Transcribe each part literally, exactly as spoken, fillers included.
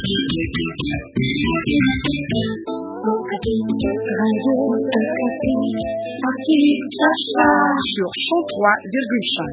Sur cent trois virgule cinq.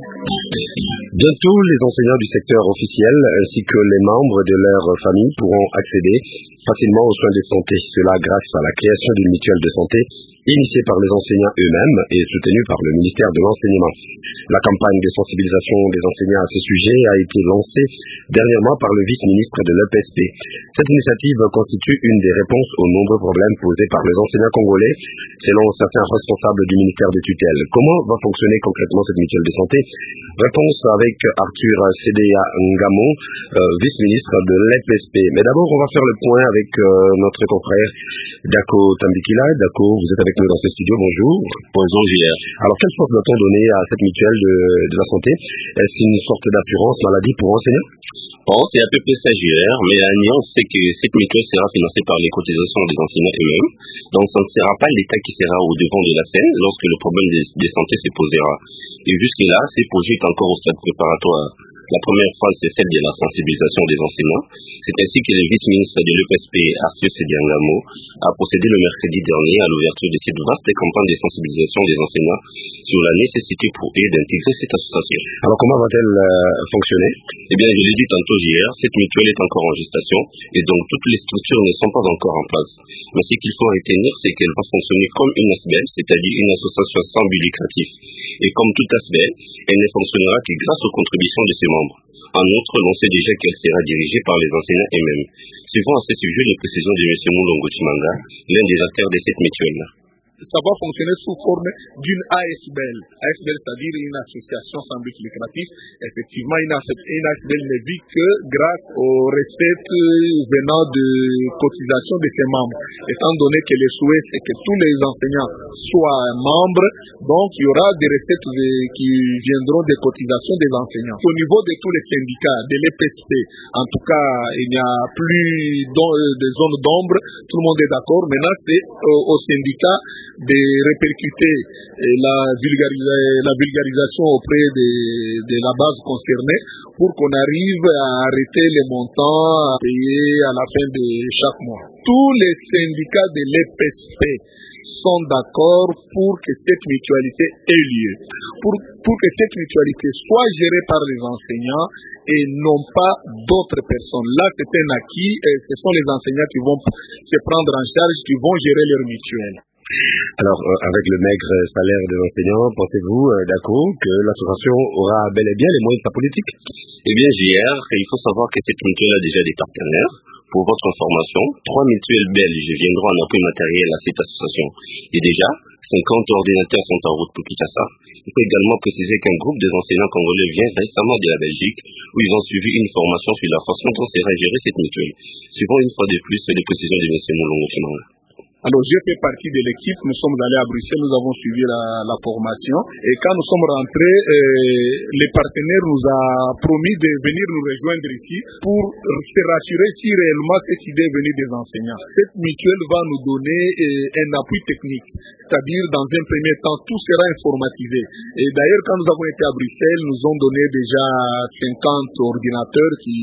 Bientôt, les enseignants du secteur officiel ainsi que les membres de leur famille pourront accéder facilement aux soins de santé. Cela grâce à la création d'une mutuelle de santé initiée par les enseignants eux-mêmes et soutenue par le ministère de l'Enseignement. La campagne de sensibilisation des enseignants à ce sujet a été lancée dernièrement par le vice-ministre de l'E P S P. Cette initiative constitue une des réponses aux nombreux problèmes posés par les enseignants congolais, selon certains responsables du ministère de tutelle. Comment va fonctionner concrètement cette mutuelle de santé? Réponse avec Arthur Cédéa Ngamo, euh, vice-ministre de l'E P S P. Mais d'abord, on va faire le point avec euh, notre confrère Dako Tambikila. Dako, vous êtes avec nous dans ce studio. Bonjour. Bonjour, J R. Alors, quelle force doit-on donner à cette mutuelle de, de la santé? Est-ce une sorte d'assurance maladie pour enseignants? Bon, c'est à peu près ça, J R, mais la nuance, c'est que cette mutuelle sera financée par les cotisations des enseignants eux-mêmes. Donc, ça ne sera pas l'État qui sera au devant de la scène lorsque le problème de, de santé se posera. Et jusque-là, ces projets sont encore au stade préparatoire. La première phase, c'est celle de la sensibilisation des enseignants. C'est ainsi que le vice-ministre de l'E P S P, Arthur Cédéa Ngamo, a procédé le mercredi dernier à l'ouverture de cette vaste campagne de sensibilisation des enseignants sur la nécessité pour eux d'intégrer cette association. Alors, comment va-t-elle euh, fonctionner? Eh bien, je l'ai dit tantôt hier, cette mutuelle est encore en gestation et donc toutes les structures ne sont pas encore en place. Mais ce qu'il faut retenir, c'est qu'elle va fonctionner comme une A S B L, c'est-à-dire une association sans but lucratif. Et comme toute A S B L, elle ne fonctionnera que grâce aux contributions de ses membres. En outre, l'on sait déjà qu'elle sera dirigée par les enseignants eux-mêmes. Suivant à ce sujet les précisions de M. Moulongo Chimanga, l'un des acteurs de cette mutuelle. Ça va fonctionner sous forme d'une A S B L. A S B L, c'est-à-dire une association sans but lucratif. Effectivement, une A S B L ne vit que grâce aux recettes venant de cotisations de ses membres. Étant donné que le souhait, c'est que tous les enseignants soient membres, donc il y aura des recettes qui viendront des cotisations des enseignants. Au niveau de tous les syndicats, de l'E P S P, en tout cas, il n'y a plus de zones d'ombre, tout le monde est d'accord. Maintenant, c'est au syndicat de répercuter la, vulgarisa la vulgarisation auprès de, de la base concernée pour qu'on arrive à arrêter les montants à payer à la fin de chaque mois. Tous les syndicats de l'E P S P sont d'accord pour que cette mutualité ait lieu, pour, pour que cette mutualité soit gérée par les enseignants et non pas d'autres personnes. Là, c'est un acquis et ce sont les enseignants qui vont se prendre en charge, qui vont gérer leur mutuelle. Alors, euh, avec le maigre salaire des enseignants, pensez-vous, euh, Dako, que l'association aura bel et bien les moyens de sa politique? Eh bien, J R, il faut savoir que cette mutuelle a déjà des partenaires. Pour votre information, trois mutuelles belges viendront en appui matériel à cette association. Et déjà, cinquante ordinateurs sont en route pour Kinshasa. Il faut également préciser qu'un groupe des enseignants congolais vient récemment de la Belgique, où ils ont suivi une formation sur la façon dont sera gérée cette mutuelle. Suivant une fois de plus les précisions de M. Moulongo Chimanga. Alors, j'ai fait partie de l'équipe, nous sommes allés à Bruxelles, nous avons suivi la, la formation. Et quand nous sommes rentrés, euh, les partenaires nous ont promis de venir nous rejoindre ici pour se rassurer si réellement cette idée est venue des enseignants. Cette mutuelle va nous donner euh, un appui technique, c'est-à-dire dans un premier temps, tout sera informatisé. Et d'ailleurs, quand nous avons été à Bruxelles, nous ont donné déjà cinquante ordinateurs qui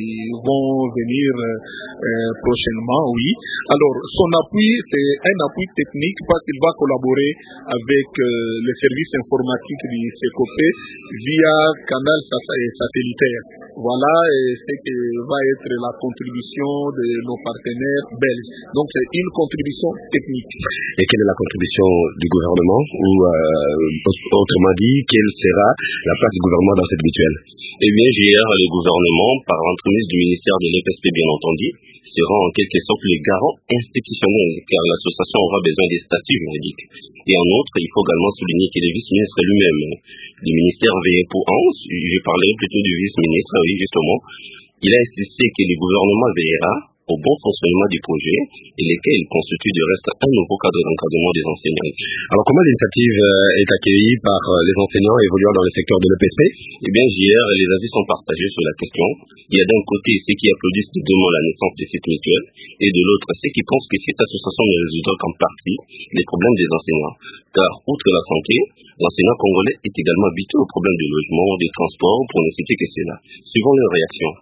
vont venir euh, prochainement, oui. Alors, son appui, c'est un appui technique parce qu'il va collaborer avec euh, les services informatiques du C E C O P via canal satellitaire. Voilà ce que va être la contribution de nos partenaires belges. Donc c'est une contribution technique. Et quelle est la contribution du gouvernement ou euh, autrement dit, quelle sera la place du gouvernement dans cette mutuelle? Eh bien, J R, le gouvernement, par l'entremise du ministère de l'E P S P bien entendu, sera en quelque sorte les garants institutionnels car l'association aura besoin des statuts juridiques. Et en outre, il faut également souligner que le vice-ministre lui-même du ministère veillait pour onze, je parlerai plutôt du vice-ministre, oui justement, il a insisté que le gouvernement veillera au bon fonctionnement du projet et lesquels constituent du reste un nouveau cadre d'encadrement des enseignants. Alors comment l'initiative est accueillie par les enseignants évoluant dans le secteur de l'E P S P? Eh bien, J R, les avis sont partagés sur la question. Il y a d'un côté ceux qui applaudissent dûment la naissance de cette mutuelle et de l'autre ceux qui pensent que cette association ne résoudra qu'en partie les problèmes des enseignants. Car, outre la santé, l'enseignant congolais est également habitué aux problèmes de logement, de transport, pour ne citer que cela. Suivant leur réaction.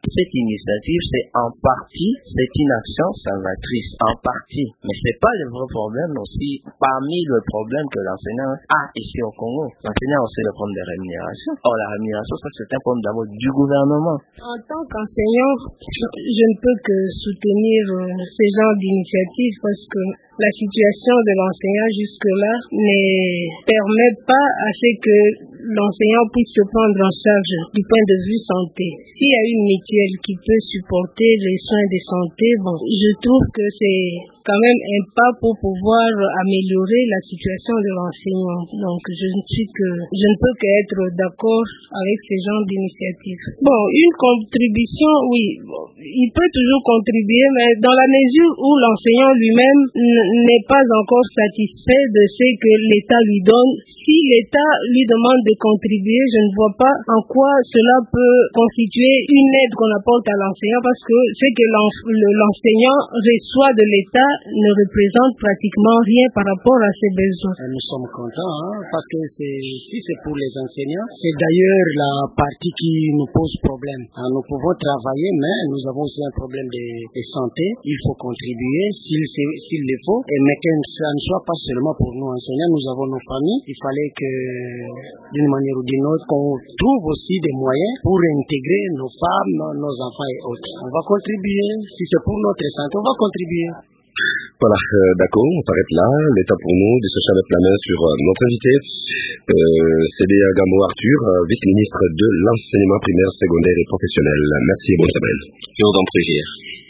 Cette initiative, c'est en partie, c'est une action salvatrice, en partie. Mais c'est pas le vrai problème aussi, parmi le problème que l'enseignant a ici au Congo. L'enseignant a aussi le problème de rémunération. Or, la rémunération, ça c'est un problème d'abord du gouvernement. En tant qu'enseignant, je ne peux que soutenir euh, ces genres d'initiatives parce que la situation de l'enseignant jusque-là ne permet pas à ce que l'enseignant puisse se prendre en charge du point de vue santé. S'il y a une mutuelle qui peut supporter les soins de santé, bon, je trouve que c'est quand même un pas pour pouvoir améliorer la situation de l'enseignant. Donc, je ne suis que, je ne peux qu'être d'accord avec ces genres d'initiatives. Bon, une contribution, oui, bon, il peut toujours contribuer, mais dans la mesure où l'enseignant lui-même n'est pas encore satisfait de ce que l'État lui donne. Si l'État lui demande de contribuer, je ne vois pas en quoi cela peut constituer une aide qu'on apporte à l'enseignant parce que ce que l'enseignant reçoit de l'État ne représente pratiquement rien par rapport à ses besoins. Nous sommes contents hein, parce que c'est, si c'est pour les enseignants, c'est d'ailleurs la partie qui nous pose problème. Hein, nous pouvons travailler, mais nous avons aussi un problème de, de santé. Il faut contribuer s'il, s'il le faut. Et mais que ça ne soit pas seulement pour nous enseignants, nous avons nos familles. Il fallait que, d'une manière ou d'une autre, qu'on trouve aussi des moyens pour intégrer nos femmes, nos enfants et autres. On va contribuer. Si c'est pour notre santé, on va contribuer. Voilà, euh, d'accord, on s'arrête là. L'état pour nous de se mettre la main sur euh, notre invité, euh, C B A Gamo Arthur, euh, vice-ministre de l'enseignement primaire, secondaire et professionnel. Merci et bonne semaine. Et on d'en prière.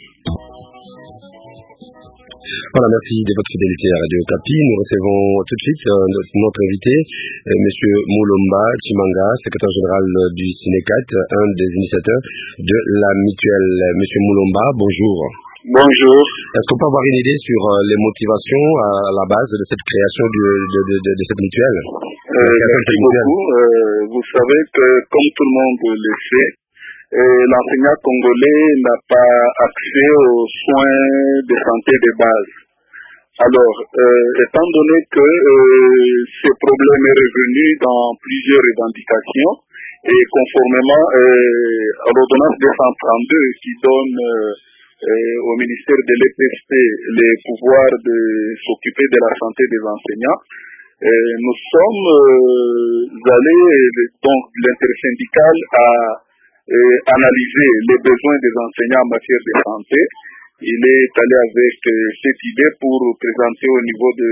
Voilà, merci de votre fidélité à Radio Okapi. Nous recevons tout de suite euh, notre, notre invité, euh, Monsieur Mulumba Chimanga, secrétaire général du Sinecat, un des initiateurs de la mutuelle. Monsieur Mulumba, bonjour. Bonjour. Est-ce qu'on peut avoir une idée sur euh, les motivations à la base de cette création du, de, de, de, de cette mutuelle? euh, Merci beaucoup. Euh, vous savez que, comme tout le monde le sait, euh, l'enseignant congolais n'a pas accès aux soins de santé de base. Alors, euh, étant donné que euh, ce problème est revenu dans plusieurs revendications, et conformément euh, à l'ordonnance deux cent trente-deux qui donne euh, Euh, au ministère de l'E P S P les pouvoirs de s'occuper de la santé des enseignants. Euh, nous sommes euh, allés, donc l'intersyndical a euh, analysé les besoins des enseignants en matière de santé. Il est allé avec euh, cette idée pour présenter au niveau de,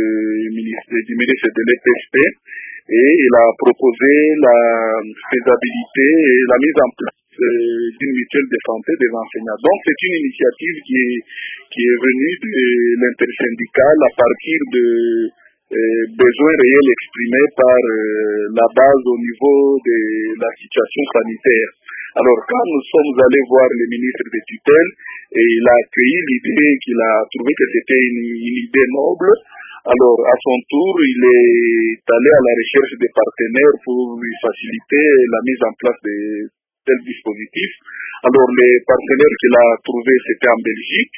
du ministère de l'E P S P et il a proposé la faisabilité et la mise en place d'une mutuelle de santé des enseignants. Donc c'est une initiative qui est, qui est venue de l'intersyndical à partir de euh, besoins réels exprimés par euh, la base au niveau de la situation sanitaire. Alors quand nous sommes allés voir le ministre de tutelle, et il a accueilli l'idée qu'il a trouvé que c'était une, une idée noble. Alors à son tour, il est allé à la recherche des partenaires pour lui faciliter la mise en place de tel dispositif. Alors les partenaires qu'il a trouvés, c'était en Belgique,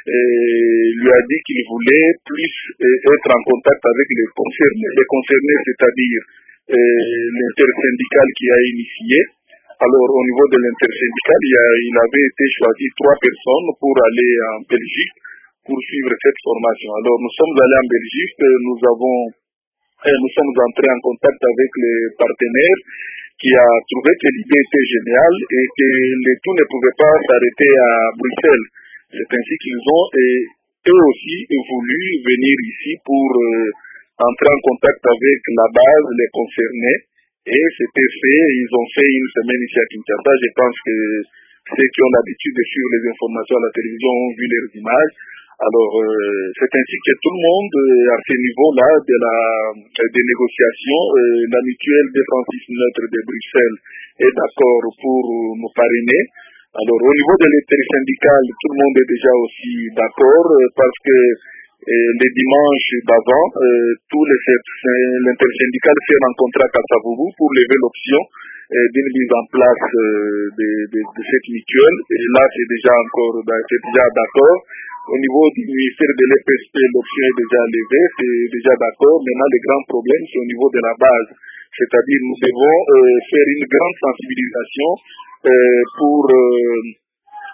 et lui a dit qu'il voulait plus être en contact avec les concernés, les concernés c'est-à-dire l'intersyndical qui a initié. Alors au niveau de l'intersyndical, il, il avait été choisi trois personnes pour aller en Belgique pour suivre cette formation. Alors nous sommes allés en Belgique, nous avons, nous sommes entrés en contact avec les partenaires qui a trouvé que l'idée était géniale et que les tout ne pouvaient pas s'arrêter à Bruxelles. C'est ainsi qu'ils ont et eux aussi voulu venir ici pour euh, entrer en contact avec la base, les concernés, et c'était fait, ils ont fait une semaine ici à Kinshasa. Je pense que ceux qui ont l'habitude de suivre les informations à la télévision ont vu leurs images. Alors, euh, c'est ainsi que tout le monde, euh, à ce niveau-là de la, des négociations, euh, la mutuelle des Francis Neutre de Bruxelles est d'accord pour nous parrainer. Alors, au niveau de l'intersyndical, tout le monde est déjà aussi d'accord euh, parce que euh, les dimanches d'avant, euh, tous les l'intersyndical s'est rencontré à Kassavourou pour lever l'option euh, d'une mise en place euh, de, de, de cette mutuelle. Et là, c'est déjà encore, c'est déjà d'accord. Au niveau du ministère de l'E P S P, l'option est déjà levée, c'est déjà d'accord. Maintenant, le grand problème, c'est au niveau de la base. C'est-à-dire, nous devons euh, faire une grande sensibilisation euh, pour euh,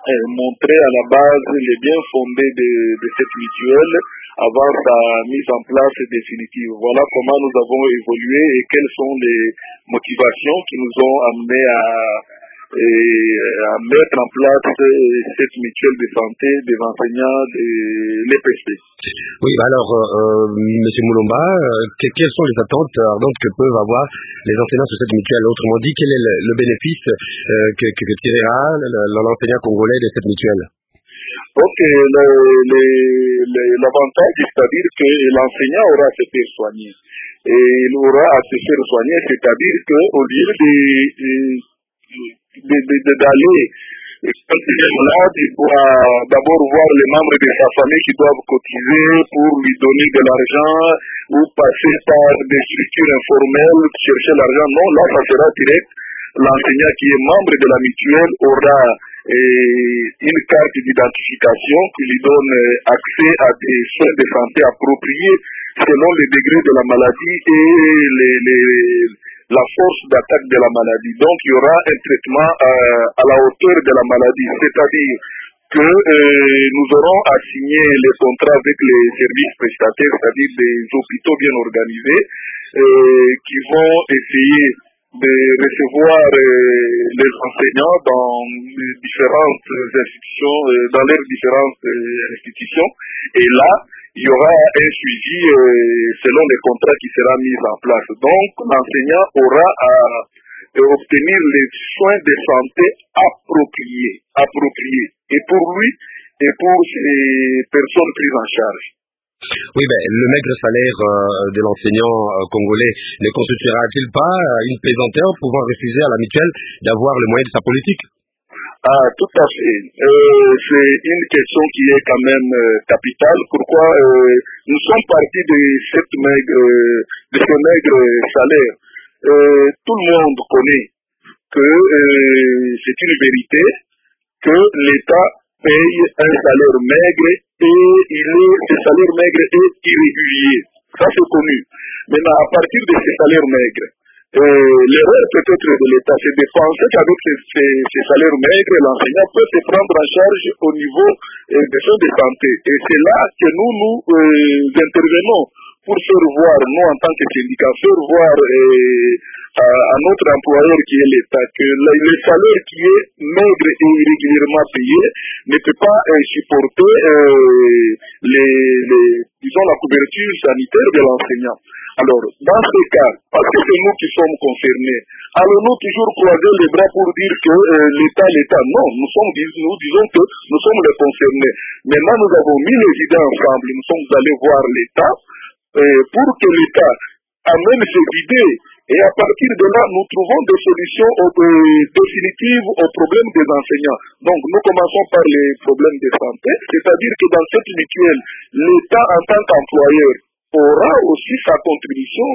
euh, montrer à la base les biens fondés de, de cette mutuelle avant sa mise en place définitive. Voilà comment nous avons évolué et quelles sont les motivations qui nous ont amenés à, et, à mettre en place cette mutuelle de santé des enseignants de l'E P S P. Oui, alors, euh, M. Moulomba, euh, que, quelles sont les attentes ardentes que peuvent avoir les enseignants sur cette mutuelle? Autrement dit, quel est le, le bénéfice euh, que, que, que tirera l'enseignant congolais de cette mutuelle? Ok, l'avantage, c'est-à-dire que l'enseignant aura à se faire soigner. Et il aura à se faire soigner, c'est-à-dire qu'au lieu d'aller quand il est malade, il doit d'abord voir les membres de sa famille qui doivent cotiser pour lui donner de l'argent ou passer par des structures informelles, chercher l'argent. Non, là, ça sera direct. L'enseignant qui est membre de la mutuelle aura et une carte d'identification qui lui donne accès à des soins de santé appropriés selon le degré de la maladie et les, les, la force d'attaque de la maladie. Donc il y aura un traitement à, à la hauteur de la maladie, c'est-à-dire que euh, nous aurons à signer les contrats avec les services prestataires, c'est-à-dire des hôpitaux bien organisés euh, qui vont essayer de recevoir euh, les enseignants dans les différentes institutions, euh, dans leurs différentes euh, institutions. Et là, il y aura un suivi euh, selon les contrats qui sera mis en place. Donc, l'enseignant aura à euh, obtenir les soins de santé appropriés, appropriés, et pour lui et pour ces personnes prises en charge. Oui, ben, le maigre salaire euh, de l'enseignant euh, congolais ne constituera-t-il pas euh, une plaisanterie pouvant refuser à la mutuelle d'avoir le moyen de sa politique? Ah, tout à fait. Euh, c'est une question qui est quand même euh, capitale. Pourquoi euh, nous sommes partis de cette maigre, de ce maigre salaire. Euh, tout le monde connaît que euh, c'est une vérité que l'État paye un salaire maigre et il est, ce salaire maigre est irrégulier. Ça c'est connu. Maintenant, à partir de ce salaire maigre, euh, l'erreur peut-être de l'État, c'est de penser qu'avec ces, ces, ces salaires maigres, l'enseignant peut se prendre en charge au niveau euh, des soins de santé. Et c'est là que nous, nous euh, intervenons pour faire voir, nous en tant que syndicat, faire voir euh, à, à notre employeur qui est l'État que le, le salaire qui est maigre et irrégulièrement payé ne peut pas euh, supporter euh, les, les, disons, la couverture sanitaire de l'enseignant. Alors, dans ce cas, parce que c'est nous qui sommes concernés, allons-nous toujours croiser les bras pour dire que euh, l'État, l'État, non, nous sommes, nous disons que nous sommes les concernés. Maintenant, nous avons mis les idées ensemble, nous sommes allés voir l'État euh, pour que l'État amène ses idées. Et à partir de là, nous trouvons des solutions euh, définitives aux problèmes des enseignants. Donc, nous commençons par les problèmes de santé, c'est-à-dire que dans cette mutuelle, l'État en tant qu'employeur aura aussi sa contribution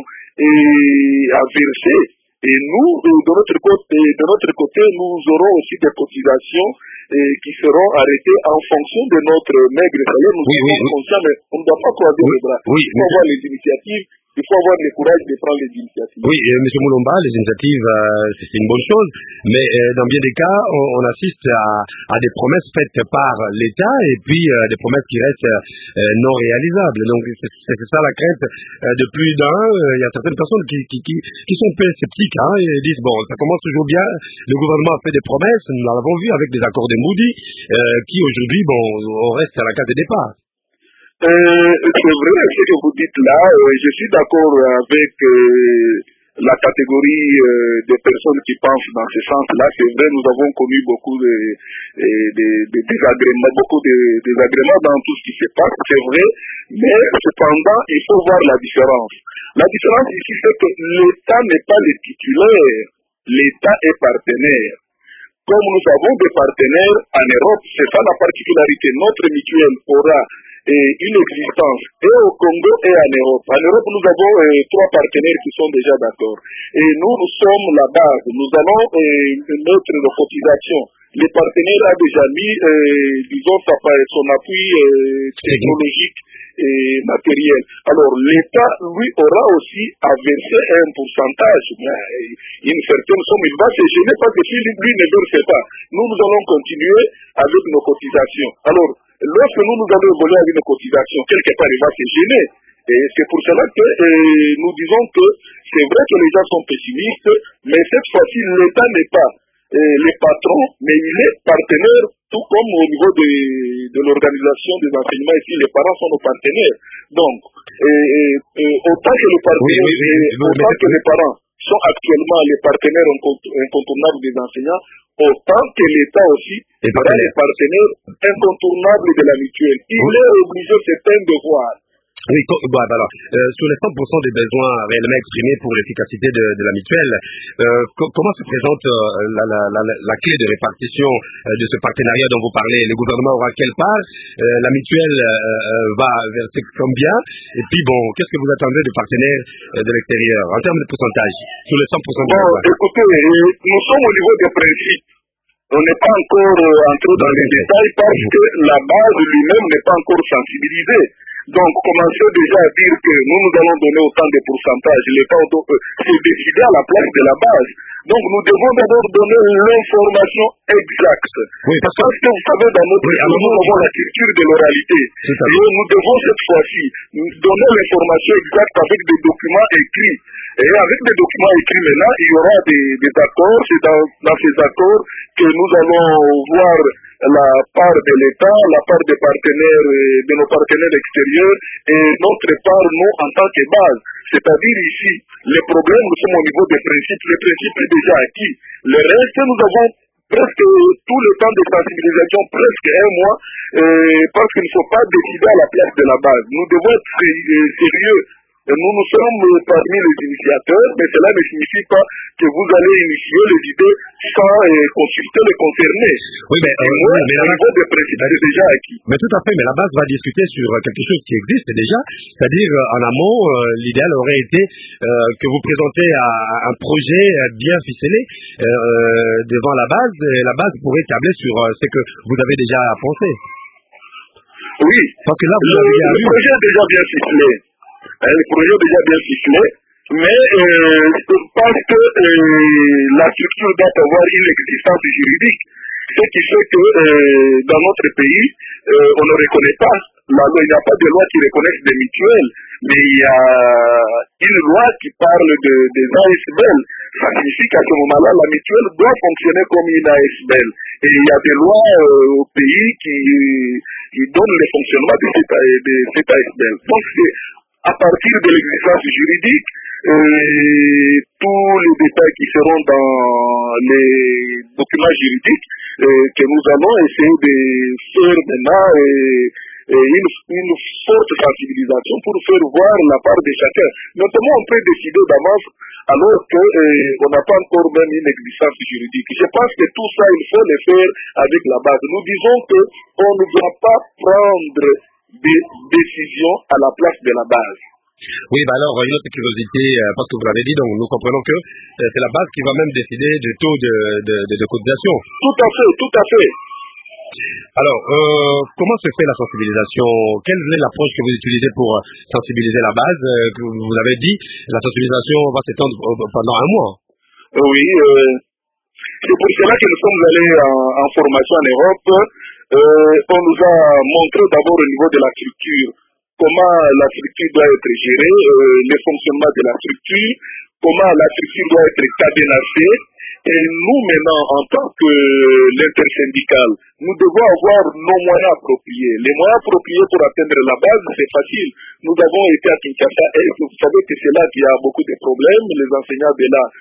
et à verser. Et nous, de notre côté, de notre côté, nous aurons aussi des cotisations et qui seront arrêtées en fonction de notre maigre salaire. Nous oui, sommes oui, conscients, mais on ne doit pas croiser oui, les bras. Oui, il faut avoir les initiatives. Il faut avoir le courage de prendre les initiatives. Oui, euh, M. Moulomba, les initiatives, euh, c'est une bonne chose, mais euh, dans bien des cas, on, on assiste à, à des promesses faites par l'État et puis euh, des promesses qui restent euh, non réalisables. Donc, c'est, c'est ça la crainte euh, de plus d'un. Il y a certaines personnes qui, qui, qui, qui sont peu sceptiques hein, et disent, bon, ça commence toujours bien, le gouvernement a fait des promesses, nous l'avons vu avec des accords de Moody, euh, qui aujourd'hui, bon, on reste à la case de départ. Euh, c'est vrai ce que vous dites là, euh, je suis d'accord avec euh, la catégorie euh, des personnes qui pensent dans ce sens-là. C'est vrai, nous avons connu beaucoup de, de, de, de désagréments, beaucoup de désagréments dans tout ce qui se passe, c'est vrai, mais cependant, il faut voir la différence. La différence ici, c'est que l'État n'est pas le titulaire, l'État est partenaire. Comme nous avons des partenaires en Europe, c'est ça la particularité. Notre mutuelle aura et une existence, et au Congo et en Europe. En Europe, nous avons euh, trois partenaires qui sont déjà d'accord. Et nous, nous sommes la base. Nous allons euh, mettre nos cotisations. Les partenaires ont déjà mis, euh, disons, son appui euh, technologique et matériel. Alors, l'État, lui, aura aussi à verser un pourcentage, une certaine somme. Il va se gêner parce que si lui ne verse pas, nous, nous allons continuer avec nos cotisations. Alors, lorsque nous, nous allons évoluer avec nos cotisations, quelque part, il va se gêner. Et c'est pour cela que euh, nous disons que c'est vrai que les gens sont pessimistes, mais cette fois-ci, l'État n'est pas euh, les patrons, mais il est partenaire, tout comme au niveau de, de l'organisation des enseignements ici, les parents sont nos partenaires. Donc, euh, euh, autant que les partenaires, oui, oui, oui, autant que les parents sont actuellement les partenaires incontournables des enseignants, autant que l'État aussi sera les partenaires incontournables de la mutuelle. Il oui. est obligé, c'est un devoir. Oui, bon, alors, euh, sur les cent pour cent des besoins réellement exprimés pour l'efficacité de, de la mutuelle, euh, co comment se présente euh, la, la, la, la clé de répartition euh, de ce partenariat dont vous parlez? Le gouvernement aura quelle part? euh, La mutuelle euh, va verser combien? Et puis, bon, qu'est-ce que vous attendez de partenaires euh, de l'extérieur en termes de pourcentage sur les cent pour cent des besoins? Bon, écoutez, nous sommes au niveau des principes. On n'est pas encore euh, entré dans les détails parce que la base lui-même n'est pas encore sensibilisée. Donc, commencez déjà à dire que nous, nous allons donner autant de pourcentages. L'État euh, s'est décidé à la place de la base. Donc, nous devons d'abord donner l'information exacte. Oui, parce, parce que vous savez, dans notre pays, oui, nous avons la culture de l'oralité. Et nous devons cette fois-ci donner l'information exacte avec des documents écrits. Et avec des documents écrits maintenant, il y aura des, des accords. C'est dans, dans ces accords que nous allons voir la part de l'État, la part des partenaires, de nos partenaires extérieurs, et notre part, nous, en tant que base. C'est-à-dire ici, les problèmes, nous sommes au niveau des principes. Le principe est déjà acquis. Le reste, nous avons presque tout le temps de sensibilisation, presque un mois, euh, parce qu'il ne faut pas décider à la place de la base. Nous devons être sérieux. Nous, nous sommes parmi les initiateurs, mais cela ne signifie pas que vous allez initier les idées sans euh, consulter les concernés. Oui, mais, euh, moi, mais le niveau des principes est déjà acquis. Mais tout à fait, mais la base va discuter sur quelque chose qui existe déjà, c'est-à-dire en amont, euh, l'idéal aurait été euh, que vous présentez un, un projet bien ficelé euh, devant la base, et la base pourrait tabler sur euh, ce que vous avez déjà pensé. Oui, parce que là, vous le, avez bien le vu. projet est déjà bien ficelé. Le projet est déjà bien ficelé, mais euh, parce que euh, la structure doit avoir une existence juridique, ce qui fait que euh, dans notre pays, euh, on ne reconnaît pas la loi. Il n'y a pas de loi qui reconnaisse des mutuelles, mais il y a une loi qui parle de, des A S B L. Ça signifie qu'à ce moment-là, la mutuelle doit fonctionner comme une A S B L. Et il y a des lois euh, au pays qui, qui donnent le fonctionnement de cette, de cette A S B L. Donc, c'est à partir de l'existence juridique, euh, tous les détails qui seront dans les documents juridiques euh, que nous allons essayer de faire maintenant et, et une, une forte sensibilisation pour faire voir la part de chacun. Notamment, on peut décider d'avance alors qu'on euh, n'a pas encore même une existence juridique. Je pense que tout ça, il faut le faire avec la base. Nous disons qu'on ne doit pas prendre des décisions à la place de la base. Oui, bah alors, une autre curiosité, euh, parce que vous l'avez dit, donc nous comprenons que euh, c'est la base qui va même décider du taux de, de, de, de cotisation. Tout à fait, tout à fait. Alors, euh, comment se fait la sensibilisation? Quelle est l'approche que vous utilisez pour sensibiliser la base? euh, que Vous l'avez dit, la sensibilisation va s'étendre pendant un mois. Oui, euh, c'est pour cela que nous sommes allés en, en formation en Europe. Euh, on nous a montré d'abord au niveau de la structure comment la structure doit être gérée, euh, le fonctionnement de la structure, comment la structure doit être cadenassée. Et nous, maintenant, en tant que l'intersyndical, nous devons avoir nos moyens appropriés. Les moyens appropriés pour atteindre la base, c'est facile. Nous avons été à Kinshasa et vous savez que c'est là qu'il y a beaucoup de problèmes. Les enseignants de là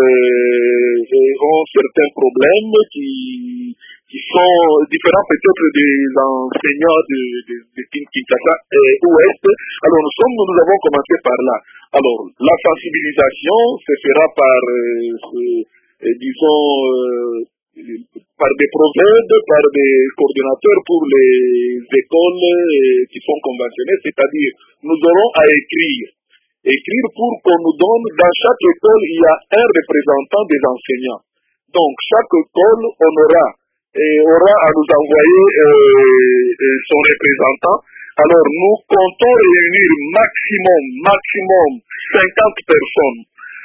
euh, ont certains problèmes qui... qui sont différents peut-être des enseignants de, de, de Kinshasa et Ouest. Alors nous sommes, nous avons commencé par là. Alors la sensibilisation se fera par, euh, euh, disons, euh, par des prophètes, par des coordonnateurs pour les écoles qui sont conventionnées, c'est-à-dire nous aurons à écrire. Écrire pour qu'on nous donne, dans chaque école, il y a un représentant des enseignants. Donc, chaque école on aura, et aura à nous envoyer euh, son représentant. Alors, nous comptons réunir maximum, maximum cinquante personnes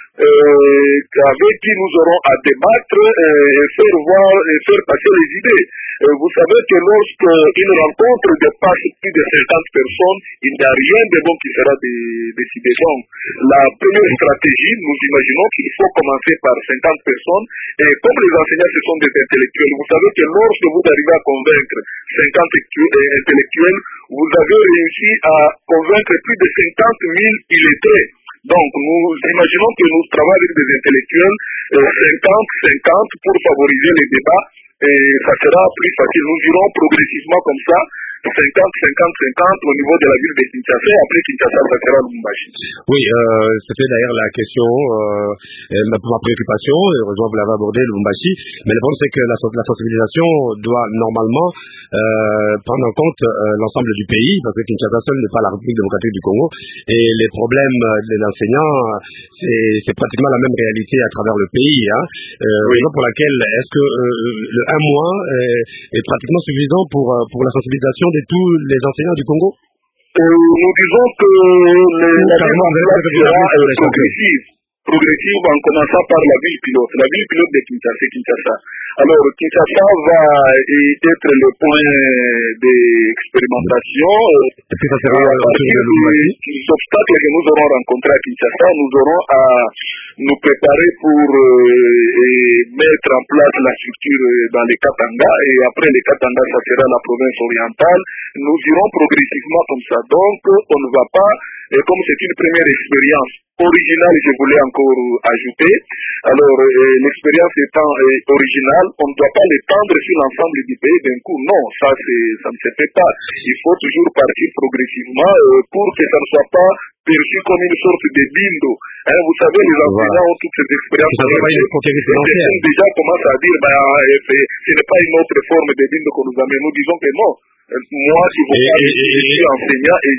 Euh, avec qui nous aurons à débattre euh, et faire voir et faire passer les idées. Euh, vous savez que lorsqu'une rencontre dépasse plus de cinquante personnes, il n'y a rien de bon qui sera décidé. Donc, la première stratégie, nous imaginons qu'il faut commencer par cinquante personnes et comme les enseignants ce sont des intellectuels, vous savez que lorsque vous arrivez à convaincre cinquante intellectuels, vous avez réussi à convaincre plus de cinquante mille illettrés. Donc, nous imaginons que nous travaillons avec des intellectuels cinquante cinquante pour favoriser les débats et ça sera plus facile. Nous irons progressivement comme ça, cinquante cinquante cinquante au niveau de la ville de Kinshasa et après Kinshasa, ça sera Lubumbashi. Oui, euh, c'était d'ailleurs la question, euh, ma, ma préoccupation, heureusement vous l'avez abordé, Lubumbashi, mais le problème c'est que la, la sensibilisation doit normalement euh, prendre en compte euh, l'ensemble du pays, parce que Kinshasa seul n'est pas la République démocratique du Congo, et les problèmes des enseignants, c'est, c'est pratiquement la même réalité à travers le pays. Hein. Euh, oui. Raison pour laquelle, est-ce que euh, le un mois est, est pratiquement suffisant pour, pour la sensibilisation de tous les enseignants du Congo? euh, Nous disons que les, la mise en place sera progressive. progressive en commençant par la ville pilote, la ville pilote de Kinshasa. Kinshasa. Alors, Kinshasa va être le point d'expérimentation. Est-ce que ça sera à partir des obstacles que nous aurons rencontrés à Kinshasa, nous aurons à nous préparer pour euh, mettre en place la structure dans les Katanga, et après les Katanga, ça sera la province orientale. Nous irons progressivement comme ça. Donc, on ne va pas, et comme c'est une première expérience originale, je voulais encore ajouter. Alors, euh, l'expérience étant euh, originale, on ne doit pas l'étendre sur l'ensemble du pays d'un coup. Non, ça, c'est, ça ne se fait pas. Il faut toujours partir progressivement euh, pour que ça ne soit pas perçu comme une sorte de bindo. Hein, vous savez, les enseignants voilà. ont toutes ces expériences. Ils déjà commencent à dire, bah, ce n'est pas une autre forme de bindo que nous amène. Nous disons que non. Moi, si vous parlez, je suis enseignant et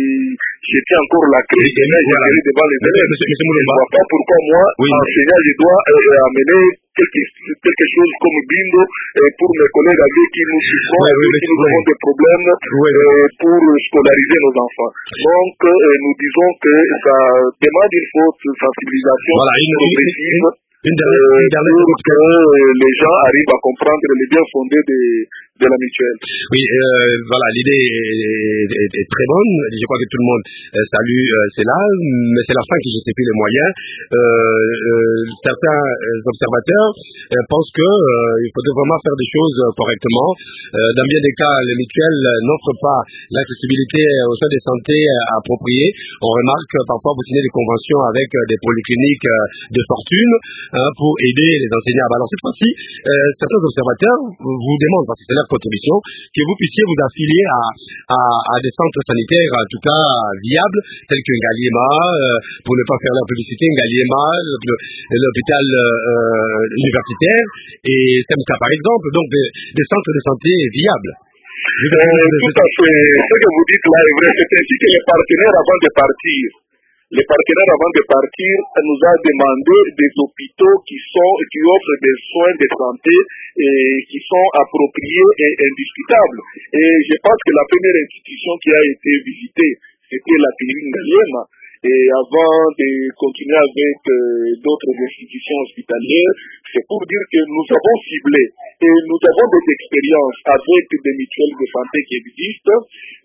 je tiens encore la clé et là, j'ai allé devant les élèves. Je ne vois pas pourquoi moi, oui. enseignant, je dois euh, amener quelque, quelque chose comme bindo euh, pour mes collègues avec qui nous souffrons, oui, avec oui, qui nous oui. avons des problèmes oui. euh, pour scolariser nos enfants. Donc, euh, nous disons que ça demande une forte sensibilisation voilà, une, progressive. Une, une dernière, une dernière pour que les gens arrivent à comprendre les biens fondés de, de la mutuelle. Oui, euh, voilà, l'idée est, est, est très bonne. Je crois que tout le monde euh, salue euh, cela, mais c'est la fin qui justifie les moyens. Euh, euh, certains observateurs euh, pensent que euh, il faudrait vraiment faire des choses correctement. Euh, dans bien des cas, les mutuelles n'offrent pas l'accessibilité aux soins de santé appropriés. On remarque parfois vous signez des conventions avec des polycliniques de fortune hein, pour aider les enseignants. Alors cette fois-ci, euh, certains observateurs vous demandent, parce que c'est leur contribution, que vous puissiez vous affilier à, à, à des centres sanitaires, en tout cas viables, tels que Ngaliema, euh, pour ne pas faire la publicité, Ngaliema, l'hôpital euh, universitaire, et Semka par exemple, donc des, des centres de santé viables. Euh, tout à fait. Ce que vous dites là est vrai. C'est ainsi que les partenaires, avant de partir, les partenaires, avant de partir, nous a demandé des hôpitaux qui sont, qui offrent des soins de santé et qui sont appropriés et indiscutables. Et je pense que la première institution qui a été visitée, c'était la clinique Ngaliema. Et avant de continuer avec euh, d'autres institutions hospitalières, c'est pour dire que nous avons ciblé et nous avons des expériences avec des mutuelles de santé qui existent.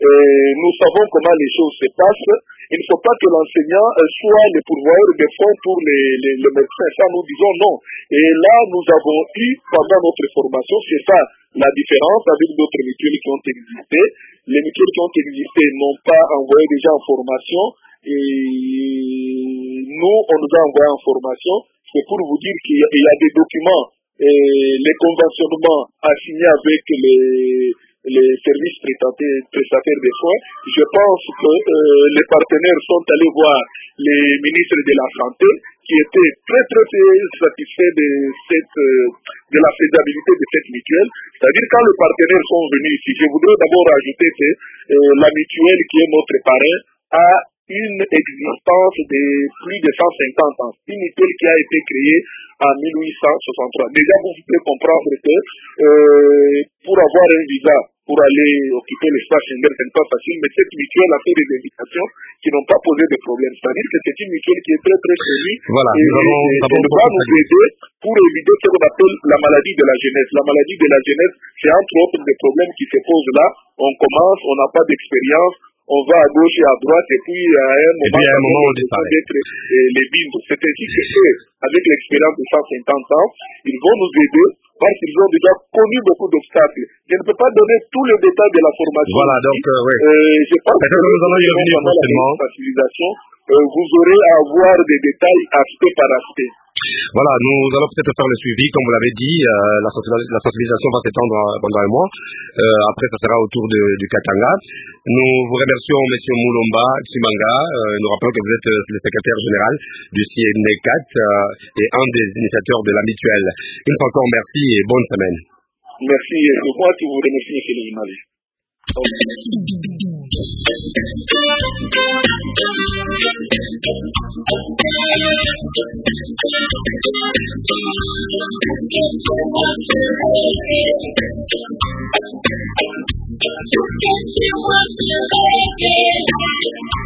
Et nous savons comment les choses se passent. Il ne faut pas que l'enseignant soit le pourvoyeur des fonds pour les, les, les médecins. Ça, nous disons non. Et là, nous avons eu, pendant notre formation, c'est ça la différence avec d'autres mutuelles qui ont existé. Les mutuelles qui ont existé n'ont pas envoyé déjà en formation. Et nous, on nous a envoyé en formation. C'est pour vous dire qu'il y a, il y a des documents, et les conventionnements assignés avec les, les services prestataires de soins. Je pense que euh, les partenaires sont allés voir les ministres de la Santé qui étaient très très satisfaits de, cette, euh, de la faisabilité de cette mutuelle. C'est-à-dire quand les partenaires sont venus ici, je voudrais d'abord ajouter que euh, la mutuelle qui est notre parrain a une existence de plus de cent cinquante ans. Une mutuelle qui a été créée en mille huit cent soixante-trois. Déjà, vous pouvez comprendre que euh, pour avoir un visa, pour aller occuper l'espace Schengen, ce n'est pas facile, mais cette mutuelle a fait des indications qui n'ont pas posé de problème. C'est-à-dire que c'est une mutuelle qui est très très connue voilà, et, et, et elle va nous aider pour éviter ce qu'on appelle la maladie de la jeunesse. La maladie de la jeunesse, c'est entre autres des problèmes qui se posent là. On commence, on n'a pas d'expérience, on va à gauche et à droite, et puis à un moment, puis à un moment on disparaît. D'être euh, les bimes. C'est ainsi que eux, avec l'expérience de cent cinquante ans, ils vont nous aider parce qu'ils ont déjà connu beaucoup d'obstacles. Je ne peux pas donner tous les détails de la formation. Voilà, donc, euh, oui. Euh, je pense que nous allons y revenir prochainement. Euh, vous aurez à avoir des détails aspect par aspect. Voilà, nous allons peut-être faire le suivi, comme vous l'avez dit, euh, la, sensibilisation, la sensibilisation va s'étendre pendant un mois. Euh, après, ça sera autour de, du Katanga. Nous vous remercions, M. Moulomba Tshimanga. Euh, nous rappelons que vous êtes le secrétaire général du C N E C A T euh, et un des initiateurs de la mutuelle. Une fois encore, merci et bonne semaine. Merci, et c'est moi qui vous remercie, M. le journaliste. You can see what's